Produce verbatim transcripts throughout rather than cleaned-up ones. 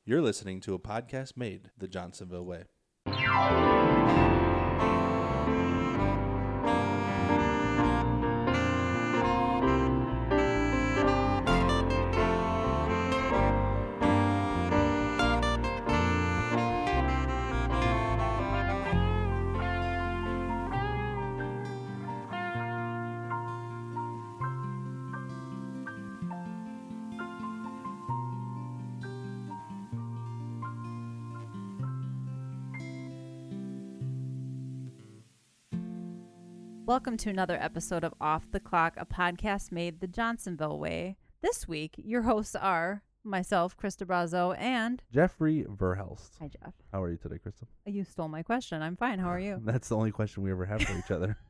You're listening to a podcast made the Johnsonville way. Welcome to another episode of Off the Clock, a podcast made the Johnsonville way. This week, your hosts are myself, Krista Brazo, and Jeffrey Verhelst. Hi, Jeff. How are you today, Krista? You stole my question. I'm fine. How are you? That's the only question we ever have for each other.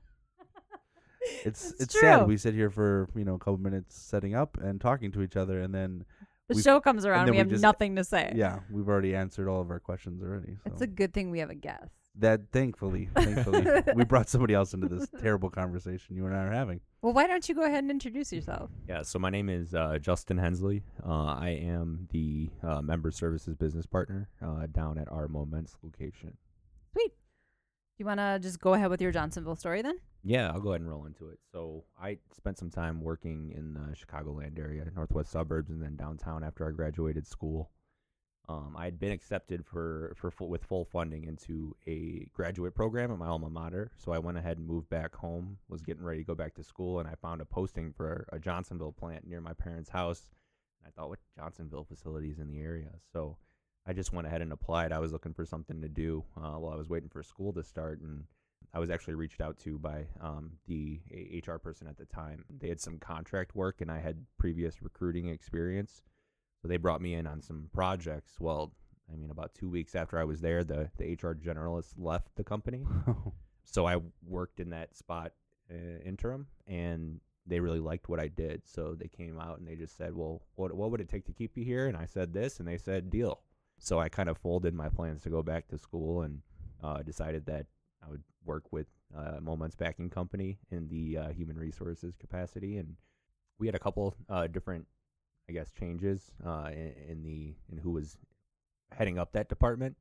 It's It's it's true. sad. We sit here for, you know, a couple minutes setting up and talking to each other, and then The we- show comes around, then we we have just- nothing to say. yeah, we've already answered all of our questions already. So. It's a good thing we have a guest. that thankfully, thankfully, we brought somebody else into this terrible conversation you and I are having. Well, why don't you go ahead and introduce yourself? Yeah, so my name is uh, Justin Hensley. Uh, I am the uh, member services business partner uh, down at our Moments location. Sweet. Do you want to just go ahead with your Johnsonville story then? Yeah, I'll go ahead and roll into it. So I spent some time working in the Chicagoland area, northwest suburbs, and then downtown after I graduated school. Um, I had been accepted for, for full, with full funding into a graduate program at my alma mater, so I went ahead and moved back home, was getting ready to go back to school, and I found a posting for a Johnsonville plant near my parents' house. I thought, what Johnsonville facilities in the area? So I just went ahead and applied. I was looking for something to do uh, while I was waiting for school to start, and I was actually reached out to by um, the H R person at the time. They had some contract work, and I had previous recruiting experience. So they brought me in on some projects. Well, I mean, about two weeks after I was there, the, the H R generalist left the company. So I worked in that spot uh, interim, and they really liked what I did. So they came out and they just said, well, what what would it take to keep you here? And I said this, and they said, deal. So I kind of folded my plans to go back to school and uh, decided that I would work with uh, Moments Backing Company in the uh, human resources capacity. And we had a couple uh, different I guess changes uh, in, in the in who was heading up that department.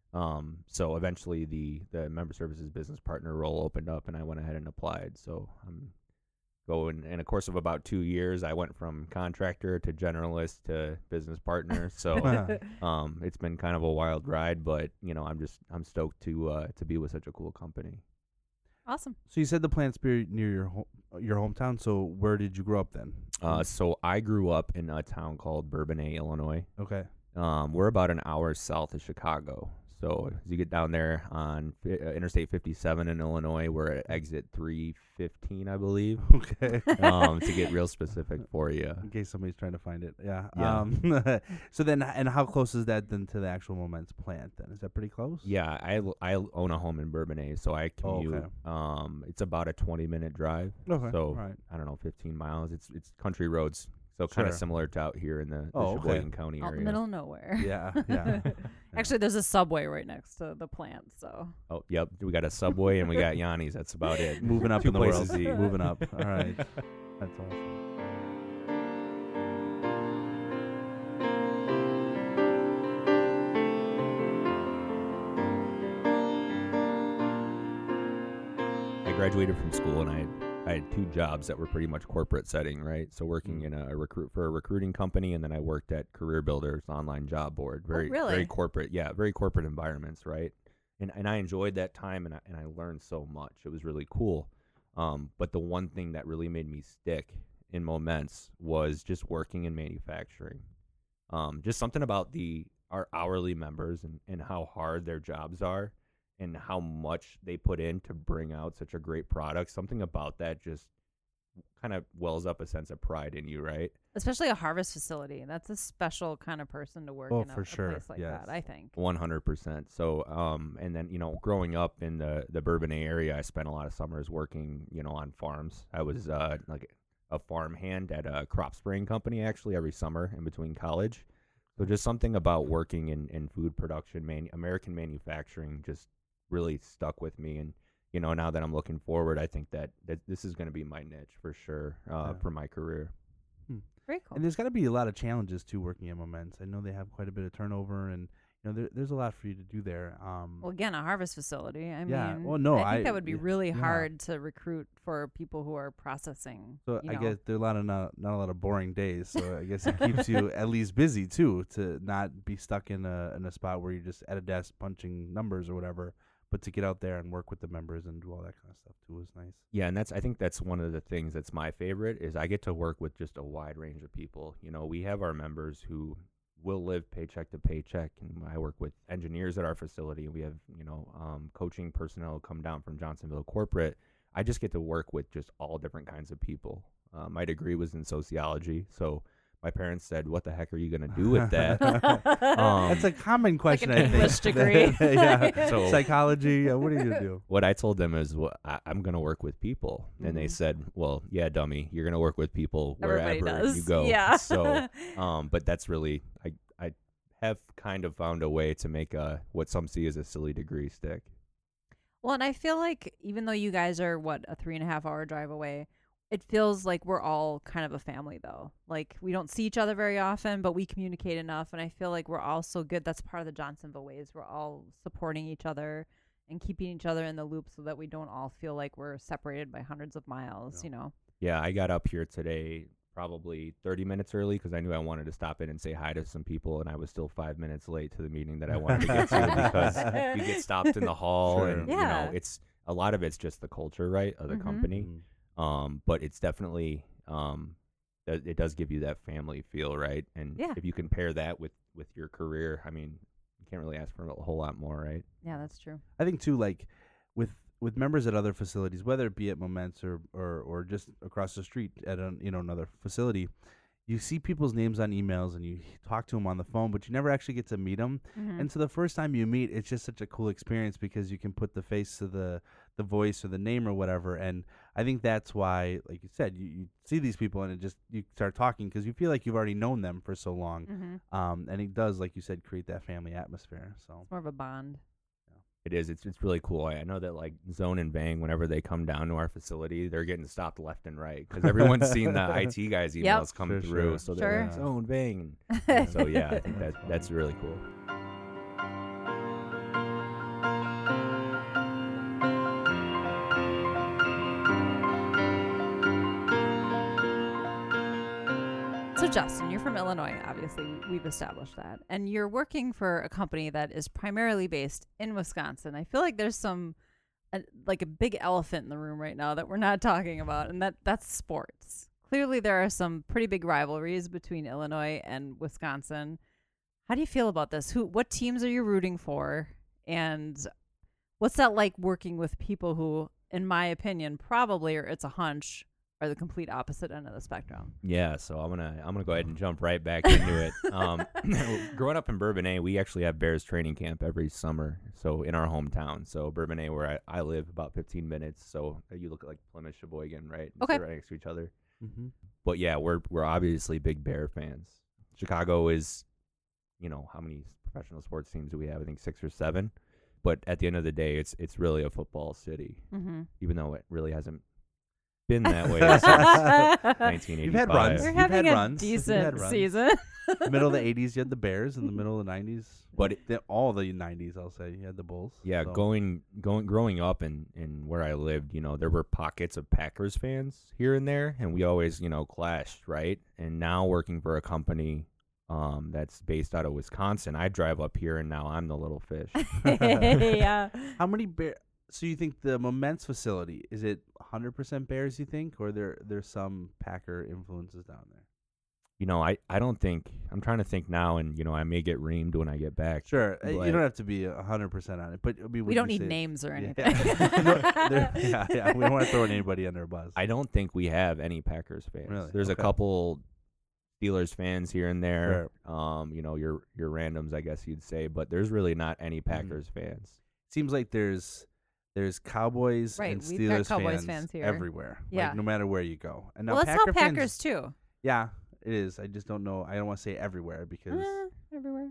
Um, so eventually the the member services business partner role opened up, and I went ahead and applied. So I'm going in a course of about two years. I went from contractor to generalist to business partner. So um, it's been kind of a wild ride, but you know I'm just I'm stoked to uh, to be with such a cool company. Awesome. So you said the plant's be near your ho- your hometown. So where did you grow up then? Uh, so I grew up in a town cald Bourbonnais, Illinois. Okay. Um, we're about an hour south of Chicago. So as you get down there on fi- uh, Interstate fifty-seven in Illinois, we're at exit three fifteen, I believe. Okay. um, to get real specific for you. In case somebody's trying to find it. Yeah. Yeah. Um, so then, and how close is that then to the actual Moments plant then? Is that pretty close? Yeah, I, l- I own a home in Bourbonnais, so I Oh, commute. okay. Um, it's about a twenty minute drive. Okay. So All right. I don't know, fifteen miles. It's it's country roads, so kind of Sure. similar to out here in the, the Oh, okay. Sheboygan County Out in area. the middle of nowhere. Yeah. Yeah. Actually, there's a Subway right next to the plant, so. Oh, yep. We got a Subway and we got Yanni's. That's about it. Moving up Two in the world. places to eat. Moving up. All right. That's awesome. I graduated from school and I had, I had two jobs that were pretty much corporate setting, right? So working in a recruit for a recruiting company, and then I worked at Career Builder's online job board. Very really? very corporate, yeah, very corporate environments, right? And and I enjoyed that time, and I, and I learned so much. It was really cool. Um, but the one thing that really made me stick in Moments was just working in manufacturing. Um, just something about the our hourly members and, and how hard their jobs are and how much they put in to bring out such a great product. Something about that just kind of wells up a sense of pride in you, right? Especially a harvest facility. That's a special kind of person to work Oh, in a, for a sure. place like Yes. that, I think. one hundred percent. So, um, and then, you know, growing up in the, the Bourbonnais area, I spent a lot of summers working, you know, on farms. I was uh, like a farm hand at a crop spraying company, actually, every summer in between college. So just something about working in, in food production, man, American manufacturing just really stuck with me. And, you know, now that I'm looking forward, I think that, that this is going to be my niche for sure uh, Yeah. for my career. Very cool. And there's got to be a lot of challenges too working at Moments. I know they have quite a bit of turnover, and you know there, there's a lot for you to do there. Um, Well, again, a harvest facility. I Yeah, mean, well, no, I think I- that would be yeah, really yeah. hard to recruit for people who are processing. so you I know. guess there are a lot of not, not a lot of boring days. So I guess it keeps you at least busy too, to not be stuck in a in a spot where you're just at a desk punching numbers or whatever. But to get out there and work with the members and do all that kind of stuff too is nice. Yeah, and that's I think that's one of the things that's my favorite is I get to work with just a wide range of people. You know, we have our members who will live paycheck to paycheck, and I work with engineers at our facility. We have, you know, um, coaching personnel come down from Johnsonville corporate. I just get to work with just all different kinds of people. Uh, my degree was in sociology, so my parents said, "What the heck are you going to do with that?" um, That's a common question. an I think. English degree. yeah. So- Psychology. Yeah, what are you gonna do? What I told them is, well, I, I'm going to work with people. And they Mhm. said, well, yeah, dummy, you're going to work with people Everybody wherever does. you go. Yeah. So, um, but that's really, I, I have kind of found a way to make a, what some see as a silly degree stick. Well, and I feel like even though you guys are, what, a three and a half hour drive away, it feels like we're all kind of a family, though. Like, we don't see each other very often, but we communicate enough. And I feel like we're all so good. That's part of the Johnsonville ways. We're all supporting each other and keeping each other in the loop so that we don't all feel like we're separated by hundreds of miles, Yeah. you know? Yeah, I got up here today probably thirty minutes early because I knew I wanted to stop in and say hi to some people, and I was still five minutes late to the meeting that I wanted to get to because you get stopped in the hall, Sure. and Yeah. you know, it's a lot of it's just the culture, right, of the Mhm. company. Mm. Um, but it's definitely um, th- it does give you that family feel, right? And Yeah. if you compare that with with your career, I mean, you can't really ask for a whole lot more, right? Yeah, that's true. I think too, like with with members at other facilities, whether it be at Moments or or, or just across the street at an, you know another facility, you see people's names on emails and you talk to them on the phone, but you never actually get to meet them. Mhm. And so the first time you meet, it's just such a cool experience because you can put the face to the the voice or the name or whatever. And I think that's why, like you said, you, you see these people and it just you start talking because you feel like you've already known them for so long. Mhm. Um, and it does, like you said, create that family atmosphere. So It's more of a bond. It is. It's it's really cool. I, I know that like Zone and Bang, whenever they come down to our facility, they're getting stopped left and right because everyone's seen the I T guys' emails Yep. come Sure, through. sure. So Sure. they're like, Zone, Bang. And so yeah, I think that that's really cool. So, Justin, you're from Illinois. Obviously, we- we've established that. And you're working for a company that is primarily based in Wisconsin. I feel like there's some, uh, like a big elephant in the room right now that we're not talking about, and that that's sports. Clearly, there are some pretty big rivalries between Illinois and Wisconsin. How do you feel about this? Who, what teams are you rooting for? And what's that like working with people who, in my opinion, probably, or it's a hunch, are the complete opposite end of the spectrum? Yeah, so I'm gonna I'm gonna go ahead and jump right back into it. Um, growing up in Bourbonnais, we actually have Bears training camp every summer. So in our hometown, so Bourbonnais, where I, I live, about fifteen minutes. So you look like Plymouth, Sheboygan, right? Okay. Sit right next to each other. mm-hmm. But yeah, we're we're obviously big Bear fans. Chicago is, you know, how many professional sports teams do we have? I think six or seven. But at the end of the day, it's it's really a football city, Mm-hmm. even though it really hasn't been that way since nineteen eighty-five. You've had runs. We're You've having had a runs. You've had decent runs. season. Middle of the eighties, you had the Bears. In the middle of the nineties, But it- the, all the nineties, I'll say, you had the Bulls. Yeah, so. going going growing up and in, in where I lived, you know, there were pockets of Packers fans here and there, and we always, you know, clashed, right? And now working for a company um, that's based out of Wisconsin, I drive up here, and now I'm the little fish. Yeah. How many Bear? So you think the Moments facility, is it one hundred percent Bears, you think, or there there's some Packer influences down there? You know, I, I don't think I'm trying to think now, and you know, I may get reamed when I get back. Sure, uh, you But- don't have to be one hundred percent on it, but I mean, We would don't you need say- names or Yeah. anything. No, there- yeah, yeah, we don't want to throw anybody under a bus. I don't think we have any Packers fans. Really? There's Okay. a couple Steelers fans here and there. Um, you know, your your randoms, I guess you'd say, but there's really not any Mm-hmm. Packers fans. Seems like there's there's Cowboys Right, and we've Steelers got Cowboys fans, fans here. everywhere. Yeah. like, no matter where you go. And now well, let's Packer tell Packers fans, too. yeah, it is. I just don't know. I don't want to say everywhere because Uh, everywhere.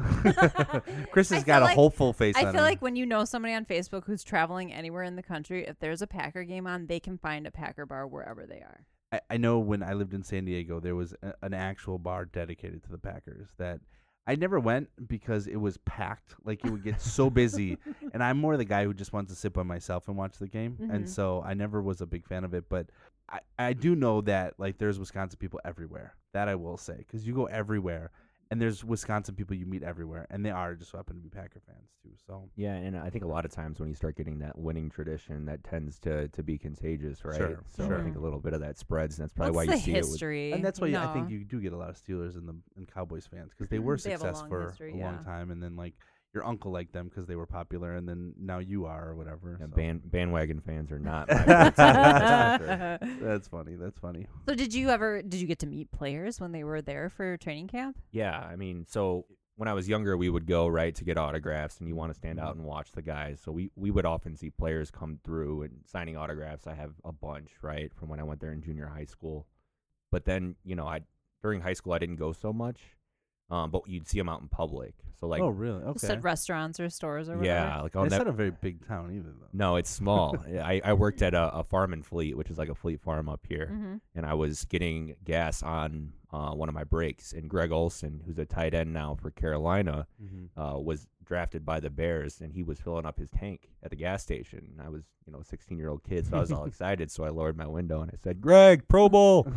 yeah. Chris I has feel got a like- hopeful face I on feel him. like when you know somebody on Facebook who's traveling anywhere in the country, if there's a Packer game on, they can find a Packer bar wherever they are. I, I know when I lived in San Diego, there was a, an actual bar dedicated to the Packers that I never went because it was packed. Like, it would get so busy, and I'm more the guy who just wants to sit by myself and watch the game, Mhm. and so I never was a big fan of it. But I, I do know that, like, there's Wisconsin people everywhere. That I will say, because you go everywhere, and there's Wisconsin people you meet everywhere, and they are just happen to be Packer fans too. So Yeah, and I think a lot of times when you start getting that winning tradition, that tends to, to be contagious, right? Sure, so sure. I think a little bit of that spreads, and that's probably What's why the you see it. With, history? and that's why you I think know? you do get a lot of Steelers and the and Cowboys fans because they were They have a success long for history, a yeah. long time, and then like your uncle liked them because they were popular, and then now you are or whatever. yeah, so. band, bandwagon fans are not my favorite team, that's for sure. That's funny. That's funny. So did you ever did you get to meet players when they were there for training camp? Yeah, I mean, so when I was younger, we would go, right, to get autographs, and you want to stand out and watch the guys. So we, we would often see players come through and signing autographs. I have a bunch, right, from when I went there in junior high school. But then, you know, I during high school, I didn't go so much, um, but you'd see them out in public. So, like, oh, really? Just Okay. at restaurants or stores or whatever? yeah, like I'll It's never. not a very big town either, though. No, it's small. I, I worked at a, a farm and fleet, which is like a fleet farm up here. Mm-hmm. And I was getting gas on uh, one of my breaks. And Greg Olson, who's a tight end now for Carolina, Mm-hmm. uh, was drafted by the Bears, and he was filling up his tank at the gas station. And I was, you know, a sixteen-year-old kid, so I was all excited. So I lowered my window and I said, "Greg, Pro Bowl!"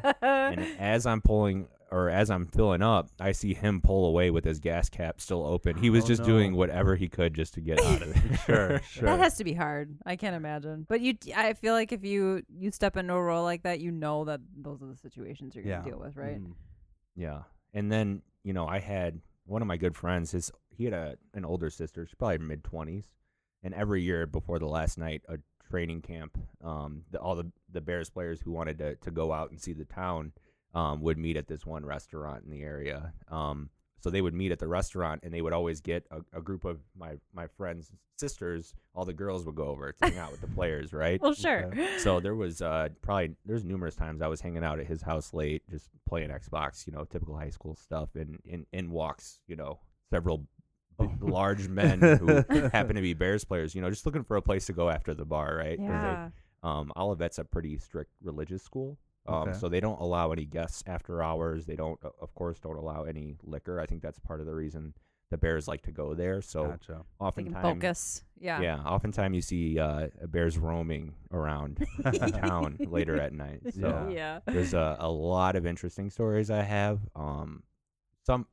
And as I'm pulling, or as I'm filling up, I see him pull away with his gas cap still open. He was Oh, just no. doing whatever he could just to get out of there. Sure, sure. That has to be hard. I can't imagine. But you, I feel like if you you step into a role like that, you know that those are the situations you're gonna Yeah. deal with, right? Mhm. Yeah. And then, you know, I had one of my good friends, his he had a an older sister, she's probably mid twenties. And every year before the last night, a training camp, um, the, all the, the Bears players who wanted to, to go out and see the town um, would meet at this one restaurant in the area. Um, so they would meet at the restaurant, and they would always get a, a group of my, my friends' sisters. All the girls would go over to hang out with the players, right? Well, sure. Okay. So there was uh, probably there's numerous times I was hanging out at his house late, just playing Xbox, you know, typical high school stuff, and in in walks, you know, several b- Oh. large men who happen to be Bears players, you know, just looking for a place to go after the bar, right? 'Cause Yeah. They, um, Olivet's a pretty strict religious school, um, Okay. so they don't allow any guests after hours. They don't, uh, of course, don't allow any liquor. I think that's part of the reason the Bears like to go there. So Gotcha. They can oftentimes, focus. Yeah. yeah, oftentimes you see uh, bears roaming around in town later at night. So Yeah. Yeah. there's a, a lot of interesting stories I have. Um, some,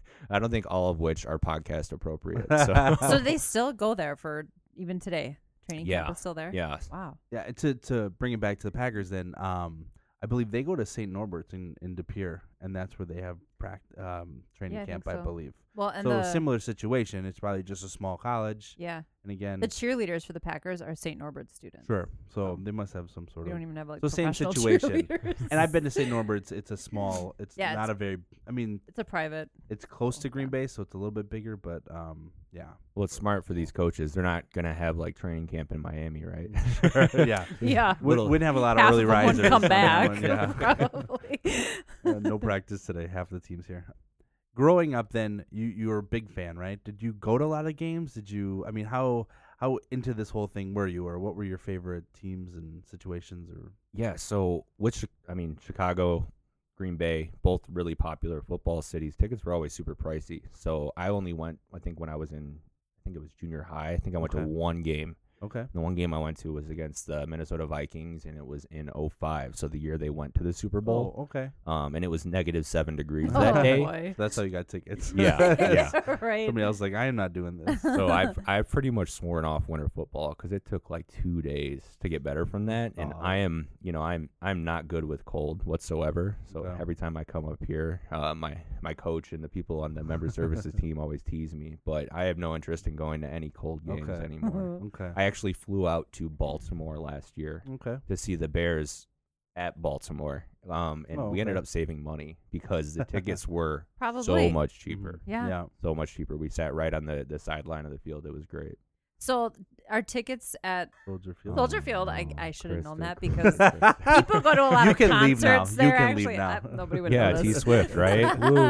I don't think all of which are podcast appropriate. So, So they still go there for even today. Training Yeah. camp is still there. yeah, Wow. Yeah, and to to bring it back to the Packers, then um, I believe they go to Saint Norbert's in in De Pere, and that's where they have pract- um training Yeah, I camp, think I so. believe. Well, and So the similar situation. It's probably just a small college, yeah, and again, the cheerleaders for the Packers are Saint Norbert students. sure. So Oh. they must have some sort We of. don't even have like So same professional situation. cheerleaders. And I've been to Saint Norbert's. It's a small. It's Yeah, not it's- a very. I mean, It's a private. it's close to Oh, Green yeah. Bay, so it's a little bit bigger. But um, yeah. well, it's smart for these coaches. They're not gonna have like training camp in Miami, right? yeah. Yeah. Would, Little- wouldn't have a lot of Half early of them risers. wouldn't come on that back. one, yeah. Probably. Uh, no practice today. Half the teams here. Growing up, then you you were a big fan, right? Did you go to a lot of games? Did you? I mean, how how into this whole thing were you, or what were your favorite teams and situations? Or Yeah, so which I mean, Chicago, Green Bay, both really popular football cities. Tickets were always super pricey. So I only went, I think when I was in, I think it was junior high. I think I went Okay. to one game. okay, The one game I went to was against the Minnesota Vikings, and it was in oh five, so the year they went to the Super Bowl. oh, okay. Um, and it was negative seven degrees Oh, that day. boy. So that's how you got tickets. Yeah, yeah. Right. Somebody else was like, I am not doing this. So I've I've pretty much sworn off winter football because it took like two days to get better from that, and Aw. I am you know I'm I'm not good with cold whatsoever. So Okay. every time I come up here, uh, my my coach and the people on the member services team always tease me, but I have no interest in going to any cold games Okay. anymore. Okay, I actually flew out to Baltimore last year okay. to see the Bears at Baltimore, um, and Oh, we ended okay. up saving money because the tickets were Probably. so much cheaper. Yeah. Yeah. So much cheaper. We sat right on the, the sideline of the field. It was great. So our tickets at Soldier Field. Soldier Field, I, Oh, I should have known that Krista, because Krista. people go to a lot You of can leave now. concerts You there. can leave actually, now. I- nobody would Yeah, know T this. Swift, right? Woo.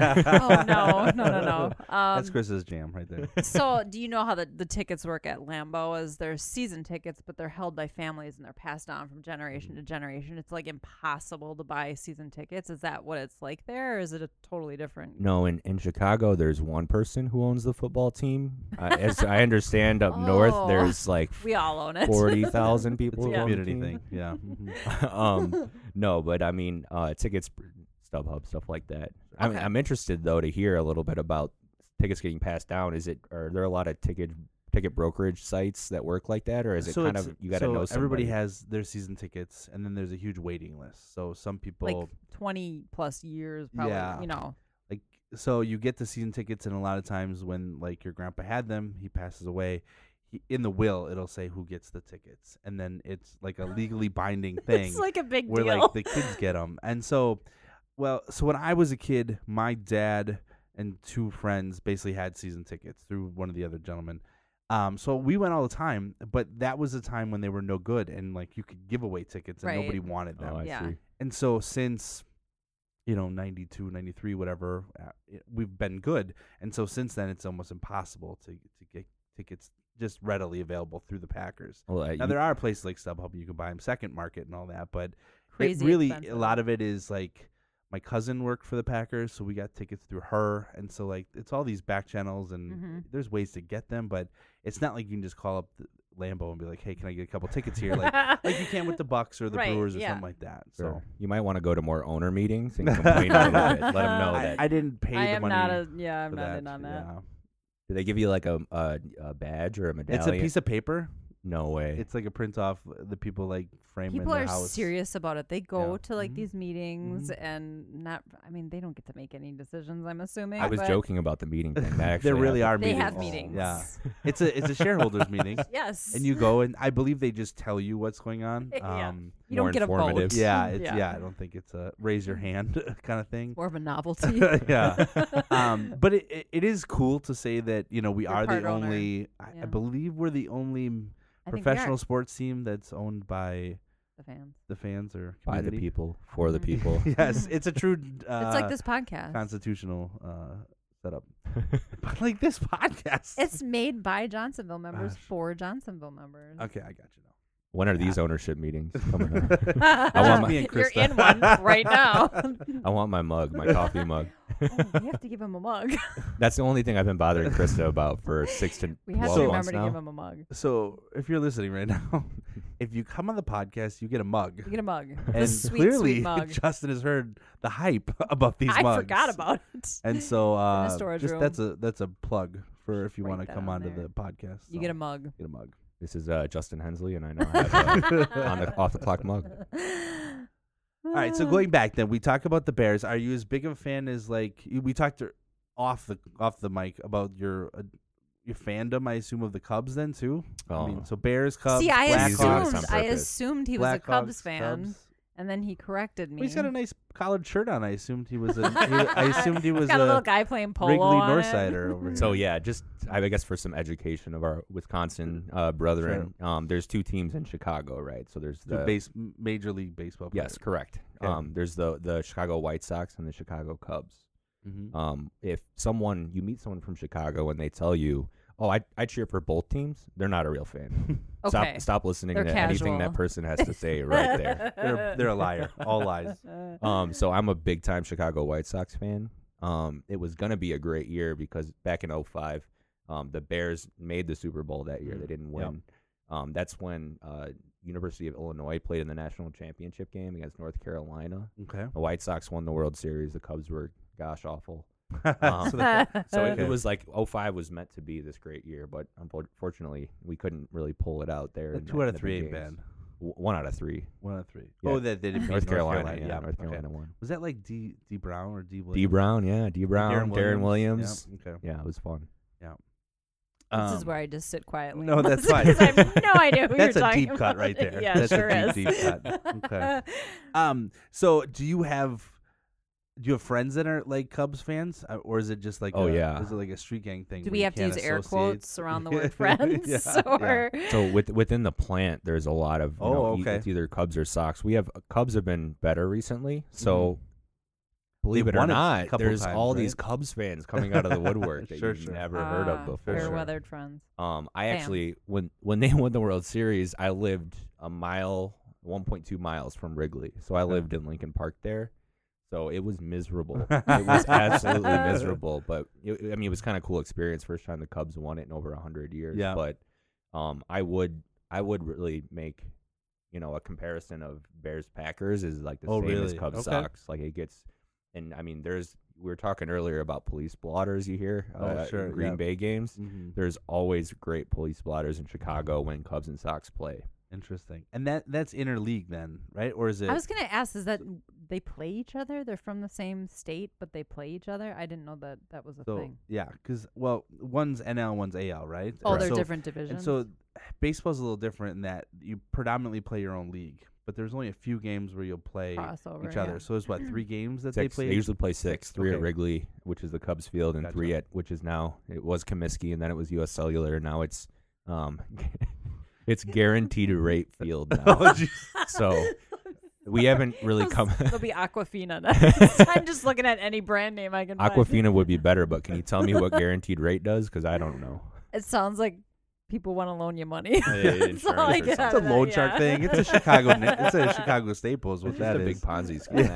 Oh no, no, no, no. Um, That's Chris's jam right there. so, do you know how the, the tickets work at Lambeau? Is they're season tickets, but they're held by families and they're passed down from generation to generation. It's like impossible to buy season tickets. Is that what it's like there, or is it a totally different? No, in, in Chicago, there's one person who owns the football team. Uh, as I understand, up north, Oh. there's like We all own it. forty thousand people. It's a who own the community team. thing. Yeah. Mhm. um, no, but I mean, uh, tickets, StubHub, stuff like that. I'm, Okay. I'm interested though to hear a little bit about tickets getting passed down. Is it are there a lot of ticket ticket brokerage sites that work like that, or is it So kind it's- of you got to so know everybody somebody? has their season tickets, and then there's a huge waiting list. So some people Like twenty plus years, probably. Yeah. You know. like so you get the season tickets, and a lot of times when like your grandpa had them, he passes away. He, in the will, it'll say who gets the tickets, and then it's like a legally binding thing. It's like a big where deal. like the kids get them. And so, well, so when I was a kid, my dad and two friends basically had season tickets through one of the other gentlemen. Um, so we went all the time, but that was a time when they were no good and like you could give away tickets and Right. nobody wanted them. Oh, I Yeah. see. And so since you know ninety-two, ninety-three, whatever, uh, it- we've been good. And so since then, it's almost impossible to to get tickets just readily available through the Packers. Well, uh, Now you- there are places like StubHub you can buy them second market and all that, but Crazy it really expensive. a lot of it is like my cousin worked for the Packers, so we got tickets through her, and so like it's all these back channels and Mhm. there's ways to get them, but it's not like you can just call up the Lambeau and be like, hey, can I get a couple tickets here, like like you can with the Bucks or the Right, Brewers or yeah. something like that. So Sure. You might want to go to more owner meetings and complain a little bit. Let them know I, that. I didn't pay I the am money. not a yeah. I'm for not that. in on that. Yeah. Do they give you like a, a, a badge or a medallion? It's a piece of paper. No way. It's like a print off. The people like frame People in are the house. serious about it. They go Yeah. to like Mhm. these meetings Mhm. and not. I mean, they don't get to make any decisions. I'm assuming. I was but joking about the meeting thing. That actually there really happened. are They meetings. have meetings. Yeah, it's a it's a shareholders meeting. Yes. And you go, and I believe they just tell you what's going on. Yeah. Um, You more don't get a vote. informative. yeah, it's Yeah. yeah. I don't think it's a raise your hand kind of thing. More of a novelty. yeah. Um, but it, it it is cool to say that you know we You're are part the owner. only. I, Yeah. I believe we're the only m- I think we professional are, sports team that's owned by the fans. the fans or By the community. people, for the Mhm. people. yes, it's a true. Uh, It's like this podcast. constitutional uh, setup. But like this podcast. It's made by Johnsonville members Gosh. for Johnsonville members. okay. I got you now. When are Yeah. these ownership meetings coming up? I want my- Me and You're Krista. in one right now. I want my mug, my coffee mug. Oh, we have to give him a mug. That's the only thing I've been bothering Krista about for six to We have twelve to months remember to now. give him a mug. So if you're listening right now, if you come on the podcast, you get a mug. You get a mug. The And sweet, clearly, sweet mug. Justin has heard the hype about these I mugs. forgot about it. And so, uh, storage just room. that's a that's a plug for if you Write want to that come on onto there. the podcast. You So, get a mug. get a mug. This is uh, Justin Hensley, and I know I have a on the off the clock mug. All right, so going back then, we talk about the Bears. Are you as big of a fan as like you- we talked to, off the off the mic about your uh, your fandom? I assume of the Cubs then too. Oh, I mean, so Bears, Cubs. See, I Blackhawks on assumed I purpose. assumed he was a Blackhawks, Cubs fan, Cubs. and then he corrected me. Well, he's got a nice collared shirt on. I assumed he was a. he, I assumed he was got a, a little guy playing polo Wrigley on it. Northsider over here. So yeah, just I guess for some education of our Wisconsin uh, brethren, um, there's two teams in Chicago, right? So there's The the base Major League Baseball. Player. yes, correct. Okay. Um, there's the the Chicago White Sox and the Chicago Cubs. Mm-hmm. Um, if someone you meet someone from Chicago and they tell you, "Oh, I I cheer for both teams," they're not a real fan. Okay. Stop stop listening They're to anything casual. that person has to say right there. They're they're a liar. All lies. Um, so I'm a big time Chicago White Sox fan. Um, it was gonna be a great year because back in oh five, um, the Bears made the Super Bowl that year. They didn't Yep. win. Um, that's when uh, University of Illinois played in the national championship game against North Carolina. Okay. The White Sox won the World Series. The Cubs were gosh awful. So that- So it, Okay. it was like oh five was meant to be this great year, but unfortunately we couldn't really pull it out there. the in two the- out in of the three big ain't games. bad. W- One out of three. One out of three. Yeah. Oh, that they didn't beat North Carolina, Carolina. yeah, North okay. Carolina won. Was that like D D Brown or D Williams? D Brown, yeah, D Brown, Darren Williams. Yep, Okay. Yeah, it was fun. This is Um, where I just sit quietly. no, and that's listen, fine. 'cause I have no idea who That's you're a talking deep cut about. right there. Yeah, That's a sure deep, is. deep cut. Okay. Um. So, do you have Do you have friends that are like Cubs fans, uh, or is it just like Oh, a, yeah. is it like a street gang thing? Do where we you have to can't use air associate- quotes around the word friends? Yeah, or So with, within the plant, there's a lot of you Oh, know, e- okay. it's either Cubs or Sox. We have Cubs have been better recently, so believe They've it or won it a not, couple there's times, all right? these Cubs fans coming out of the woodwork that Sure, you've sure. never heard of Ah, before. sure. fair-weathered friends. Um, I Fans. actually when when they won the World Series, I lived a mile, one point two miles from Wrigley, so I lived in Lincoln Park there. So it was miserable. It was absolutely miserable, but it, I mean, it was kind of cool experience. First time the Cubs won it in over a hundred years. Yeah. But um, I would I would really make you know a comparison of Bears Packers is like the Oh, same as really? Cubs Okay. Sox. Like it gets, and I mean, there's we were talking earlier about police blotters. You hear Oh, uh, sure, in Green yeah. Bay games. Mhm. There's always great police blotters in Chicago when Cubs and Sox play. Interesting. And that that's interleague then, right? Or is it? I was gonna ask, is that they play each other? They're from the same state, but they play each other. I didn't know that that was a so thing. yeah, because well, one's N L, one's A L, right? Oh, And they're so- different divisions. And so baseball's a little different in that you predominantly play your own league, but there's only a few games where you'll play crossover. each other. yeah. So there's what three games that Six. they play. They usually play six. Six, Three at okay. Wrigley, which is the Cubs field, and Gotcha. three at which is now it was Comiskey, and then it was U S Cellular. Now it's um, it's guaranteed rate field now. Oh, geez. So we haven't really Those- come. It'll be Aquafina next. I'm just looking at any brand name I can find. Aquafina would be better, but can you tell me what guaranteed rate does? Because I don't know. It sounds like people want to loan you money. Yeah, yeah, That's all I insurance or get out It's a of that, loan shark yeah. thing. It's a Chicago. ni- It's a Chicago Staples. What It's that just a is. big Ponzi scheme.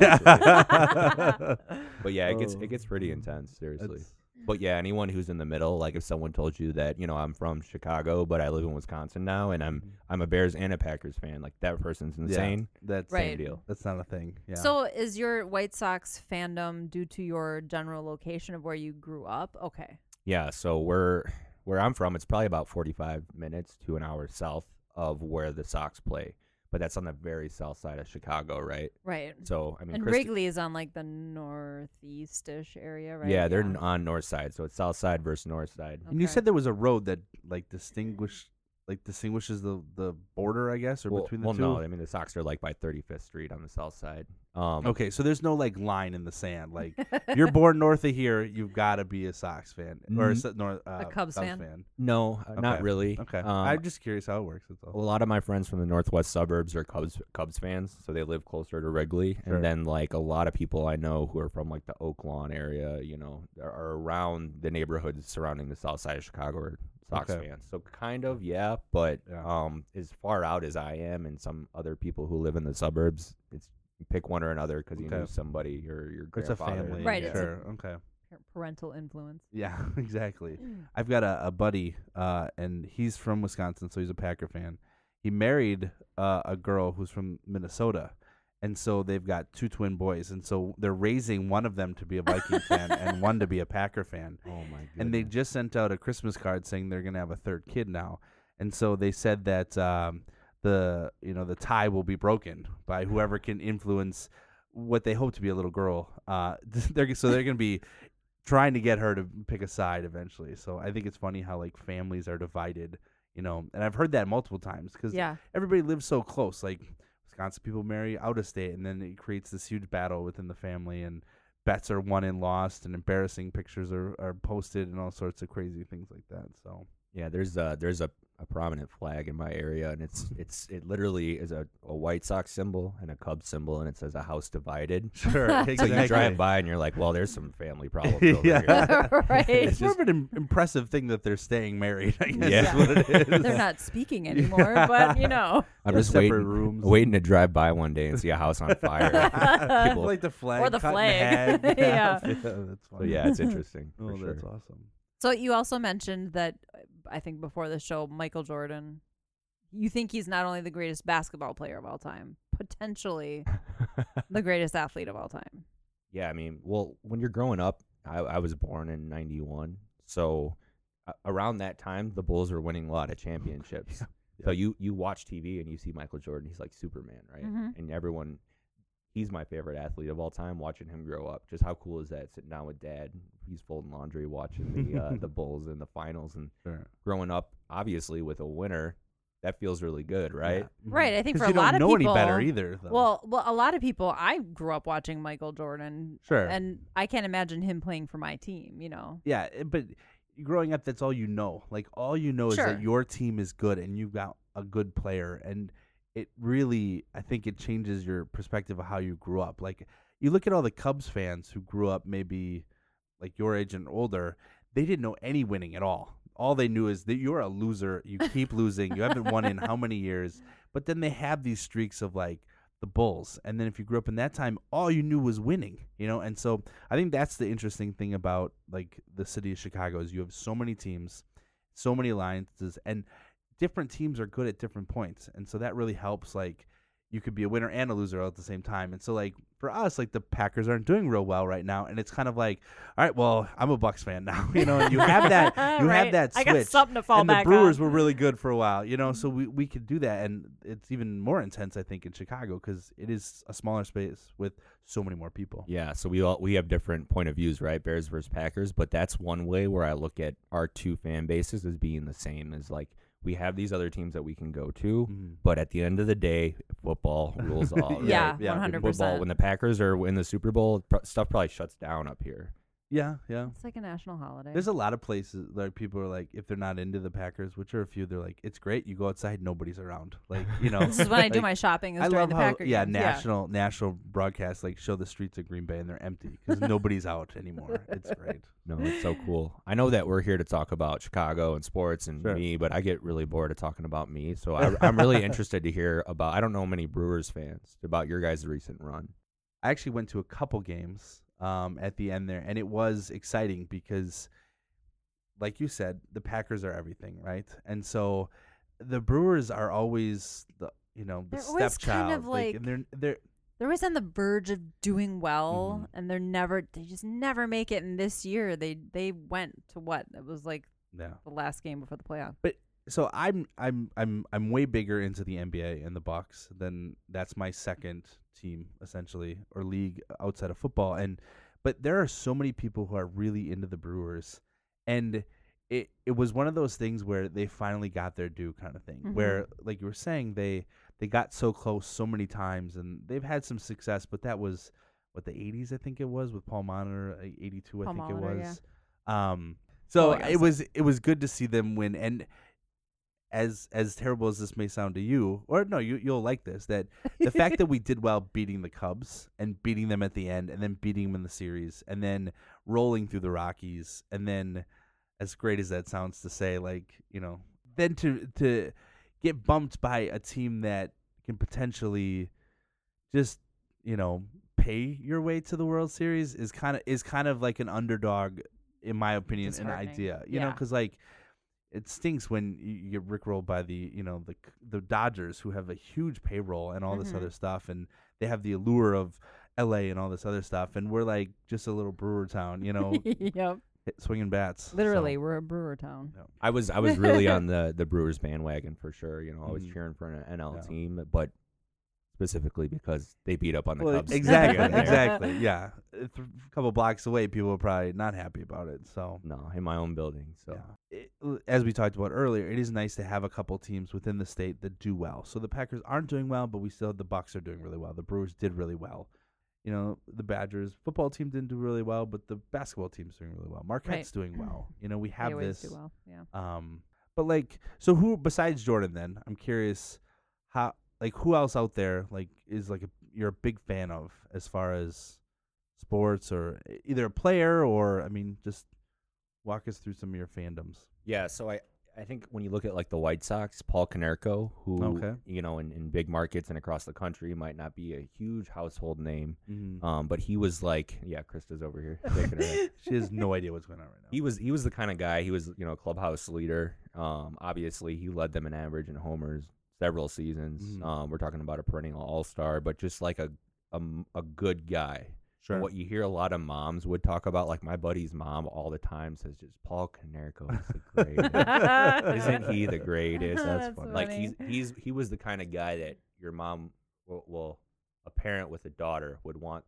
Actually. Yeah. But yeah, it gets Oh. it gets pretty intense. Seriously. That's- But yeah, anyone who's in the middle, like if someone told you that, you know, I'm from Chicago, but I live in Wisconsin now, and I'm I'm a Bears and a Packers fan, like that person's insane. That's Right. Same deal. That's not a thing. Yeah. So is your White Sox fandom due to your general location of where you grew up? Okay. Yeah, so we're where I'm from, it's probably about forty-five minutes to an hour south of where the Sox play, but that's on the very south side of Chicago, right? Right. So I mean, And Christi- Wrigley is on like the northeast-ish area, right? yeah, they're n- on north side, so it's south side versus north side. and you Okay. said there was a road that like distinguish like distinguishes the the border, I guess, or Well, between the well, two. no, I mean the Sox are like by thirty-fifth Street on the south side. Um, Okay, so there's no like line in the sand. Like you're born north of here, you've got to be a Sox fan or a, Mm. S- nor, uh, Cubs fan? No, uh, not Okay. really. Okay, Um, I'm just curious how it works. That's a all. lot of my friends from the northwest suburbs are Cubs Cubs fans, so they live closer to Wrigley. Sure. And then like a lot of people I know who are from like the Oak Lawn area, you know, are, are around the neighborhoods surrounding the south side of Chicago are Sox Okay. fans. So kind of, yeah, but Yeah. um, as far out as I am, and some other people who live in the suburbs, it's you pick one or another because you Okay. know somebody or your It's a grandfather. family. Right, Yeah. it's a- Sure. Okay. Parental influence. Yeah. Exactly. I've got a, a buddy, uh, and he's from Wisconsin, so he's a Packer fan. He married uh, a girl who's from Minnesota, and so they've got two twin boys, and so they're raising one of them to be a Viking fan and one to be a Packer fan. Oh my goodness. And they just sent out a Christmas card saying they're going to have a third kid now, and so they said that um, the you know the tie will be broken by whoever can influence what they hope to be a little girl. Uh, they're so they're going to be trying to get her to pick a side eventually. So I think it's funny how like families are divided, you know, and I've heard that multiple times because Yeah. everybody lives so close. Like Wisconsin people marry out of state, and then it creates this huge battle within the family, and bets are won and lost, and embarrassing pictures are, are posted, and all sorts of crazy things like that. So Yeah, there's a there's a, a prominent flag in my area, and it's it's it literally is a, a White Sox symbol and a Cubs symbol, and it says a house divided. sure, So you drive by and you're like, well, there's some family problems over Yeah. here. Right. It's, It's more just- of an im- impressive thing that they're staying married. I guess Yeah. is what it is. They're not speaking anymore, but you know. I'm Yeah, just separate waiting, rooms. waiting to drive by one day and see a house on fire. People- like the flag Or the cut in flag. half. Yeah. that's so funny. yeah, it's interesting. Oh, for sure. that's awesome. So you also mentioned that uh, I think before the show, Michael Jordan. You think he's not only the greatest basketball player of all time, potentially the greatest athlete of all time. Yeah, I mean, well, when you're growing up, I, I was born in ninety-one, so uh, around that time, the Bulls were winning a lot of championships. So you you watch T V and you see Michael Jordan, he's like Superman, right? Mhm. And everyone, he's my favorite athlete of all time. Watching him grow up, just how cool is that? Sitting down with Dad, he's folding laundry, watching the uh, the Bulls in the finals, and Sure. growing up, obviously with a winner. that feels really good, right? Yeah. Right. I think for 'Cause a you lot don't of know people, any better either. Though. Well, well, a lot of people. I grew up watching Michael Jordan, Sure. and I can't imagine him playing for my team. You know. Yeah, eh, but growing up, that's all you know. Like all you know Sure. is that your team is good and you've got a good player, and it really, I think, it changes your perspective of how you grew up. Like you look at all the Cubs fans who grew up maybe like your age and older, they didn't know any winning at all. All they knew is that you're a loser. You keep losing. You haven't won in how many years? But then they have these streaks of like the Bulls. And then if you grew up in that time, all you knew was winning, you know? And so I think that's the interesting thing about like the city of Chicago is you have so many teams, so many alliances, and different teams are good at different points. And so that really helps. Like you could be a winner and a loser all at the same time. And so like for us, like the Packers aren't doing real well right now. And it's kind of like, all right, well, I'm a Bucks fan now. You know, and you have that you Right. have that switch. I got something to fall and back the Brewers on. were really good for a while, you know, so we, we could do that. And it's even more intense, I think, in Chicago because it is a smaller space with so many more people. Yeah, so we all we have different point of views, right? Bears versus Packers, but that's one way where I look at our two fan bases as being the same. Is like we have these other teams that we can go to, Mhm. but at the end of the day, football rules all. Right? Yeah, yeah, one hundred Football. percent. When the Packers are in the Super Bowl, pro- stuff probably shuts down up here. Yeah, yeah. It's like a national holiday. There's a lot of places like people are like, if they're not into the Packers, which are a few, they're like, it's great. You go outside, nobody's around. Like, you know. This is when I do like, my shopping. Is I during love the how Packer yeah games. national national broadcasts like show the streets of Green Bay and they're empty because nobody's out anymore. It's great. No, it's so cool. I know that we're here to talk about Chicago and sports and Sure. me, but I get really bored of talking about me. So I, I'm really interested to hear about. I don't know many Brewers fans about your guys' recent run. I actually went to a couple games um, at the end there, and it was exciting because, like you said, the Packers are everything, right? And so the Brewers are always the you know the They're always stepchild, kind of like- and they're they're They're always on the verge of doing well, Mhm. and they're never. They just never make it. And this year, they they went to what? It was like yeah. the last game before the playoff. So I'm I'm I'm I'm way bigger into the N B A and the Bucks than that's my second team essentially or league outside of football, and but there are so many people who are really into the Brewers, and it it was one of those things where they finally got their due kind of thing Mhm. where like you were saying they they got so close so many times and they've had some success, but that was what the eighties I think it was with Paul Molitor, uh, eighty-two I Paul think Molitor, it was. Um, so Oh, I gotta it say. was it was good to see them win, and as as terrible as this may sound to you, or no, you you'll like this, that the fact that we did well beating the Cubs and beating them at the end and then beating them in the series and then rolling through the Rockies and then as great as that sounds to say, like, you know, then to to get bumped by a team that can potentially just, you know, pay your way to the World Series is kind of is kind of like an underdog in my opinion, an Disheartening. idea. You know, Yeah. 'cause like it stinks when you you get rickrolled by the you know the the Dodgers who have a huge payroll and all this Mhm. other stuff, and they have the allure of L A and all this other stuff, and we're like just a little brewer town, you know, Yep. hit- swinging bats. Literally, So, we're a brewer town. no. I was I was really on the the Brewers bandwagon for sure. You know, I was Mhm. cheering for an N L Yeah. team, but specifically because they beat up on the Well, Cubs. exactly, here and there. exactly, yeah. A th- couple blocks away, people are probably not happy about it. So No, in my own building. So yeah. It, l- as we talked about earlier, it is nice to have a couple teams within the state that do well. So the Packers aren't doing well, but we still the Bucks are doing really well. The Brewers did really well. You know, the Badgers football team didn't do really well, but the basketball team's doing really well. Marquette's doing well. You know, we They have always this. do well. Yeah. Um, but like, so who besides Jordan? Then I'm curious, how like who else out there like is like a you're a big fan of as far as sports or e- either a player or I mean just walk us through some of your fandoms. yeah, so I I think when you look at like the White Sox, Paul Konerko, who Okay. you know in, in big markets and across the country might not be a huge household name, Mm-hmm. um, but he was like, yeah, Krista's over here shaking her head. She has no idea what's going on right now. He was he was the kind of guy. He was you know a clubhouse leader. Um, obviously he led them in average and homers several seasons. Mhm. Um, we're talking about a perennial all star, but just like a, a m- a good guy. Sure. And what you hear a lot of moms would talk about, like my buddy's mom, all the time says just Paul Konerko is the greatest. Isn't he the greatest? That's That's funny. Like funny. he's he's he was the kind of guy that your mom will, will a parent with a daughter would want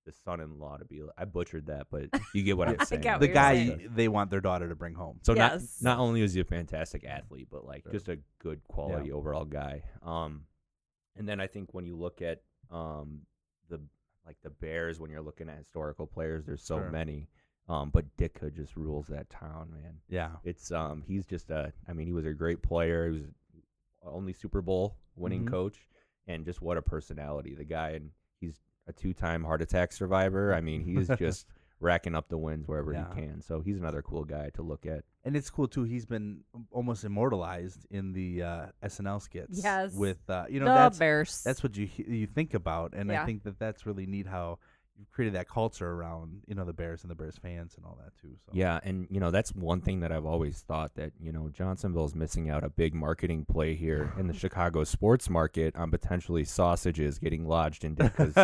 the son-in-law to be. I butchered that, but you get what I'm I saying. get what The you're guy saying. they want their daughter to bring home. So Yes. not not only was he a fantastic athlete, but like Sure. just a good quality overall guy. Um, and then I think when you look at um the like the Bears, when you're looking at historical players, there's so Sure. many. Um, but Ditka just rules that town, man. Yeah. It's um he's just a. I mean, he was a great player. He was only Super Bowl winning Mhm. coach, and just what a personality. The guy, and he's a two-time heart attack survivor. I mean, he's just racking up the wins wherever Yeah. he can. So he's another cool guy to look at. And it's cool too. He's been almost immortalized in the uh, S N L skits. Yes. With uh, you know the that's Bears. that's what you he- you think about, and Yeah. I think that that's really neat how you've created that culture around you know the Bears and the Bears fans and all that too. So Yeah, and you know that's one thing that I've always thought, that you know Johnsonville's missing out a big marketing play here in the Chicago sports market on potentially sausages getting lodged in Ditka's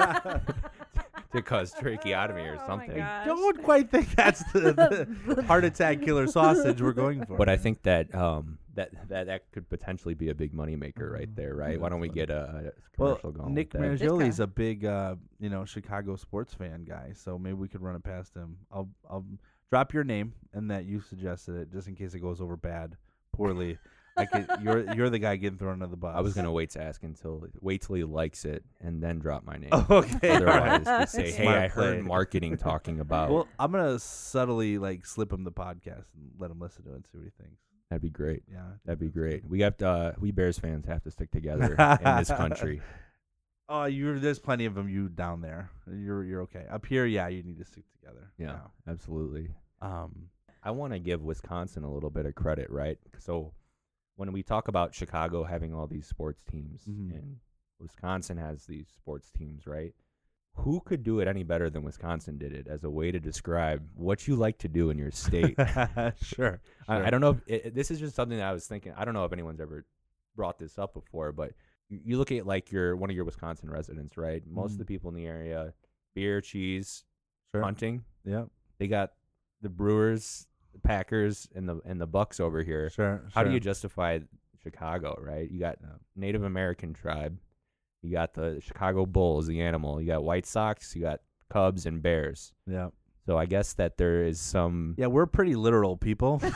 to cause tracheotomy or Oh my something. gosh. don't quite think that's the, the heart attack killer sausage we're going for. But I man. think that um that, that that could potentially be a big moneymaker right Mhm. there, right? Yeah, Why don't we that's get a, a well, commercial going? Nick with that? Mangioli's Ditka. a big uh, you know Chicago sports fan guy, so maybe we could run it past him. I'll I'll drop your name and that you suggested it, just in case it goes over bad, poorly. I could you're you're the guy getting thrown under the bus. I was gonna wait to ask until wait till he likes it and then drop my name. Okay. Otherwise, to say, hey, Smart I heard play. marketing talking about. Well, I'm gonna subtly like slip him the podcast and let him listen to it and see what he thinks. That'd be great. Yeah, That'd be great. We have to, uh, we Bears fans have to stick together in this country. Oh, you there's plenty of them. You down there, you're you're okay. Up here, yeah, you need to stick together. Yeah, absolutely. Um. I want to give Wisconsin a little bit of credit, right? So when we talk about Chicago having all these sports teams Mhm. and Wisconsin has these sports teams, right? Who could do it any better than Wisconsin did it as a way to describe what you like to do in your state? sure. I, sure. I don't know. If it, it- this is just something that I was thinking. I don't know if anyone's ever brought this up before, but you, you look at like your one of your Wisconsin residents, right? Most of the Mhm. people in the area, beer, cheese, Sure. hunting. Yeah. They got the Brewers, the Packers, and the and the Bucks over here. Sure. How do sure. you justify Chicago, right? You got Yeah. Native American tribe. You got the Chicago Bulls, the animal. You got White Sox. You got Cubs and Bears. Yeah. So I guess that there is some. Yeah, we're pretty literal people. So,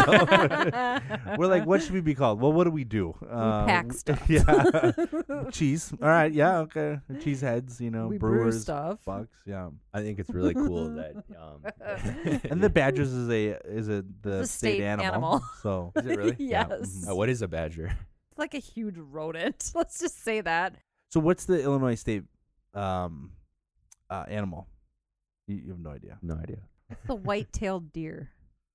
we're like, what should we be called? Well, what do we do? Uh, pack w- stuff. Yeah. Cheese. All right. Yeah. Okay. Cheese heads. You know, we brew Brewers, stuff. Bucks. Yeah. I think it's really cool that. Um, And the Badgers is a is a the It's a state, state animal. animal. So Is it really? Yeah, Yes. mhm. Uh, what is a badger? It's like a huge rodent. Let's just say that. so what's the Illinois state um uh animal? You, you have no idea. No idea. It's the white-tailed deer.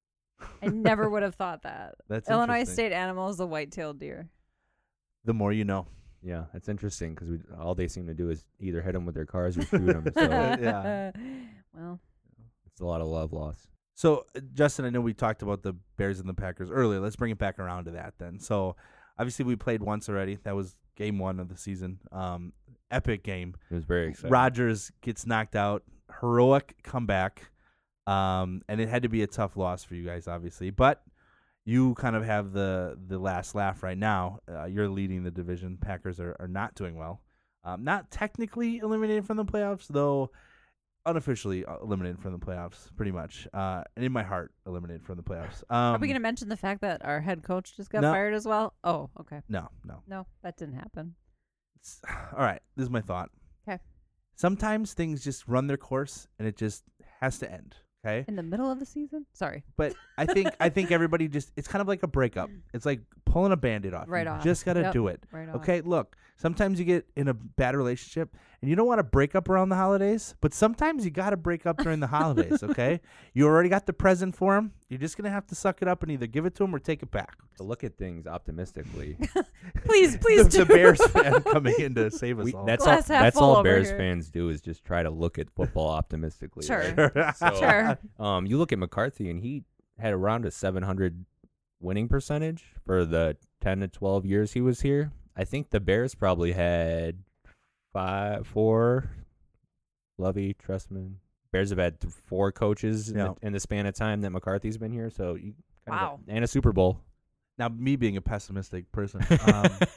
I never would have thought that. That's Illinois interesting. state animal is the white-tailed deer. The more you know. Yeah, that's interesting because all they seem to do is either hit them with their cars or shoot them. So Yeah. Well, it's a lot of love lost. So, uh, Justin, I know we talked about the Bears and the Packers earlier. Let's bring it back around to that then. So, obviously, we played once already. That was game one of the season. Um, epic game. It was very exciting. Rodgers gets knocked out. Heroic comeback. Um, and it had to be a tough loss for you guys, obviously. But you kind of have the, the last laugh right now. Uh, you're leading the division. Packers are, are not doing well. Um, not technically eliminated from the playoffs, though unofficially uh, eliminated from the playoffs, pretty much. Uh, and in my heart, eliminated from the playoffs. Um, are we going to mention the fact that our head coach just got no. fired as well? Oh, okay. No, no. No, that didn't happen. It's- all right, this is my thought. 'Kay. Sometimes things just run their course, and it just has to end. Okay. In the middle of the season? Sorry. But I think I think everybody just it's kind of like a breakup. It's like pulling a Band-Aid off. Right you off. just gotta Yep. do it. Right on. Okay, look, sometimes you get in a bad relationship and you don't want to break up around the holidays, but sometimes you got to break up during the holidays, okay? You already got the present for him. You're just going to have to suck it up and either give it to him or take it back. To look at things optimistically, Please, please the, do. the Bears fan coming in to save us we, all. that's all. Glass half That's full all over Bears here. fans do is just try to look at football optimistically. Sure. right? So, Sure. Um, you look at McCarthy, and he had around a seven hundred winning percentage for the ten to twelve years he was here. I think the Bears probably had five, four. Lovey, Trestman. Bears have had th- four coaches in, Yeah. the, in the span of time that McCarthy's been here. So you kind Wow. of, and a Super Bowl. Now, me being a pessimistic person, um,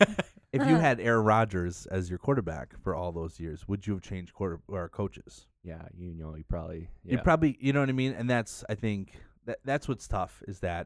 if you had Aaron Rodgers as your quarterback for all those years, would you have changed quarter or coaches? Yeah, you know, you probably. Yeah. You probably, you know what I mean? And that's, I think, that that's what's tough is that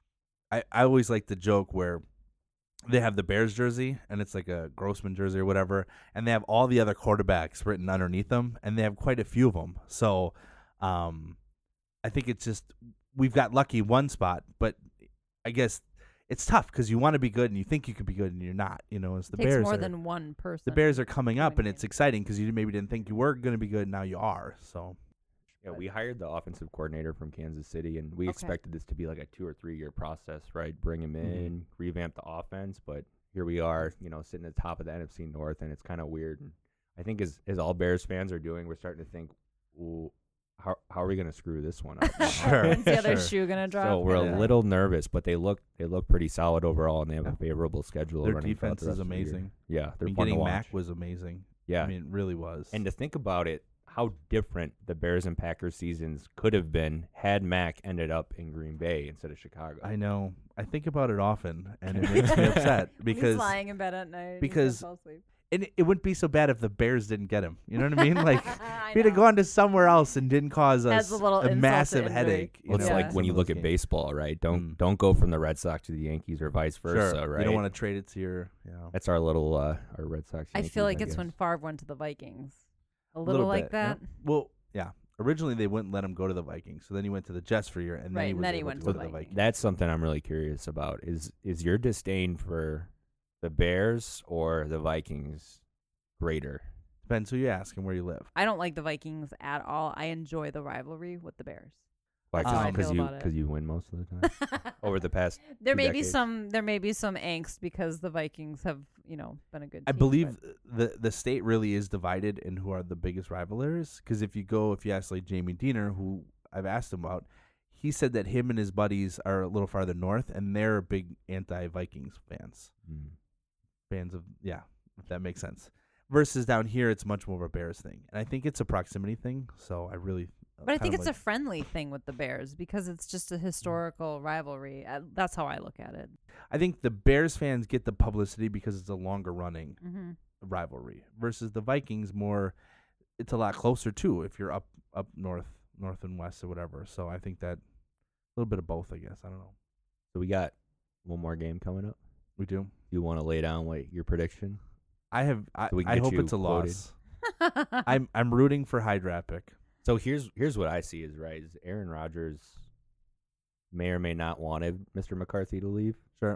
I, I always like the joke where they have the Bears jersey, and it's like a Grossman jersey or whatever, and they have all the other quarterbacks written underneath them, and they have quite a few of them. So um, I think it's just we've got lucky one spot, but I guess it's tough because you want to be good, and you think you could be good, and you're not. You know, as the It takes Bears more are, than one person. the Bears are coming up, and coming it's in. exciting because you maybe didn't think you were going to be good, now you are. So Yeah, we hired the offensive coordinator from Kansas City, and we Okay. expected this to be like a two or three year process, right? Bring him Mhm. in, revamp the offense, but here we are, you know, sitting at the top of the N F C North, and it's kind of weird. And I think as as all Bears fans are doing, we're starting to think, well, how how are we going to screw this one up? now? Sure. When's the other Sure. shoe gonna drop? So we're Yeah. a little nervous, but they look they look pretty solid overall, and they have a favorable schedule. their running throughout defense the rest is of the year. amazing. Yeah, I they're mean, fun to getting watch. Mac was amazing. yeah, I mean, it really was. and to think about it, how different the Bears and Packers seasons could have been had Mac ended up in Green Bay instead of Chicago. I know. I think about it often, and it makes me upset When because he's lying in bed at night. because- he can't fall asleep. and it, it wouldn't be so bad if the Bears didn't get him. You know what I mean? Like I if he'd have know. gone to somewhere else and didn't cause us As a little insult to massive injury. headache. You Well, it's know, like Yeah. when you some of look those at games. baseball, right? Don't Mm. don't go from the Red Sox to the Yankees or vice versa, Sure. right? You don't want to trade it to your. You know, That's our little uh, our Red Sox. I feel Yankees, like it's guess. when Favre went to the Vikings. A a little, like bit, that. yeah. Well, yeah. Originally, they wouldn't let him go to the Vikings, so then he went to the Jets for a year, and then Right, he and was then he able went to to go the to the Vikings. Vikings. That's something I'm really curious about. Is is your disdain for the Bears or the Vikings greater? Depends who you ask and where you live. I don't like the Vikings at all. I enjoy the rivalry with the Bears. Why? That's how I Because feel you about it. because you win most of the time over the past. there two may be decades. some there may be some angst because the Vikings have, you know, been a good I team, believe but- the the state really is divided in who are the biggest rivalers. Because if you go, if you ask like Jamie Diener, who I've asked him about, he said that him and his buddies are a little farther north, and they're big anti-Vikings fans. Mm. Fans of yeah, if that makes sense. Versus down here, it's much more of a Bears thing, and I think it's a proximity thing. So I really. uh, But I kind think of it's like, a friendly thing with the Bears because it's just a historical rivalry. Uh, that's how I look at it. I think the Bears fans get the publicity because it's a longer running Mm-hmm. rivalry. Versus the Vikings, more, it's a lot closer too. If you're up up north, north and west or whatever. So I think that a little bit of both. I guess I don't know. So we got one more game coming up. We do. You want to lay down what your prediction? I have. I, So we can I get hope you it's a quoted. loss. I'm I'm rooting for high draft pick. So here's here's what I see is right. Is Aaron Rodgers may or may not wanted Mister McCarthy to leave. Sure.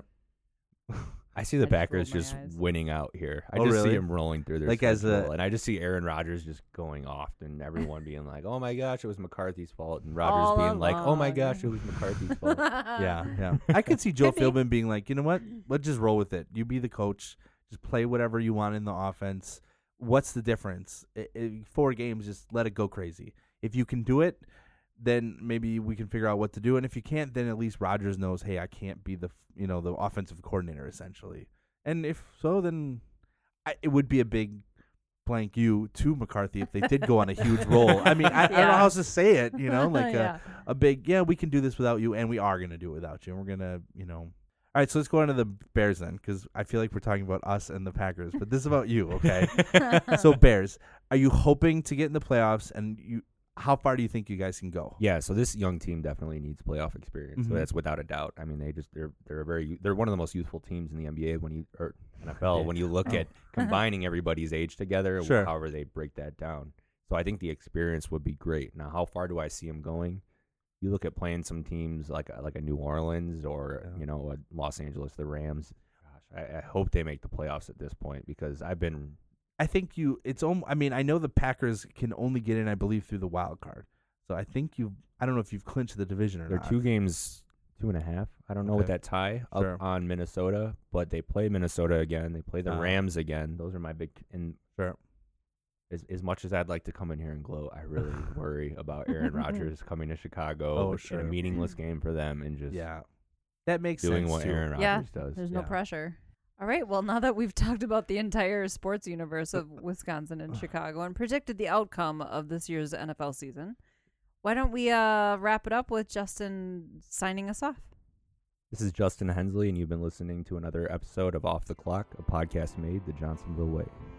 I see the I just rolled Packers my just eyes. winning out here. I Oh, just see really? him rolling through their Like as a- schedule, and I just see Aaron Rodgers just going off, and everyone being like, "Oh my gosh, it was McCarthy's fault," and Rodgers All being like, "Oh my along. gosh, it was McCarthy's fault." Yeah, yeah. I could see Joe Could be. Philbin being like, you know what? Let's just roll with it. You be the coach. Just play whatever you want in the offense. What's the difference? I I four games, just let it go crazy. If you can do it, then maybe we can figure out what to do. And if you can't, then at least Rodgers knows, hey, I can't be the f- you know the offensive coordinator essentially. And if so, then I, it would be a big blank you to McCarthy if they did go on a huge roll. I mean, I, I don't know Yeah. how else to say it. You know, like yeah. a, a big yeah, we can do this without you, and we are gonna do it without you, and we're gonna you know. All right, so let's go on to the Bears then, because I feel like we're talking about us and the Packers, but this is about you, okay? So Bears, are you hoping to get in the playoffs, and you? How far do you think you guys can go? Yeah, so this young team definitely needs playoff experience. So Mhm. that's without a doubt. I mean, they just they're they're a very they're one of the most youthful teams in the N B A when you or N F L Yeah. when you look Oh. at combining everybody's age together. Sure. However they break that down. So I think the experience would be great. Now, how far do I see them going? You look at playing some teams like a, like a New Orleans or Yeah. you know a Los Angeles, the Rams. Gosh, I, I hope they make the playoffs at this point because I've been I think you. It's. Om- I mean, I know the Packers can only get in, I believe, through the wild card. So I think you. I don't know if you've clinched the division or they're not. two games, two and a half. I don't know with Okay. that tie up Sure. on Minnesota, but they play Minnesota again. They play the Uh, Rams again. Those are my big. And Sure. as as much as I'd like to come in here and gloat, I really worry about Aaron Rodgers coming to Chicago Oh, in sure. a meaningless game for them and just Yeah, that makes doing sense what too. Aaron Yeah, Rodgers does. There's no Yeah. pressure. All right. Well, now that we've talked about the entire sports universe of Wisconsin and Chicago and predicted the outcome of this year's N F L season, why don't we uh, wrap it up with Justin signing us off? This is Justin Hensley, and you've been listening to another episode of Off the Clock, a podcast made the Johnsonville way.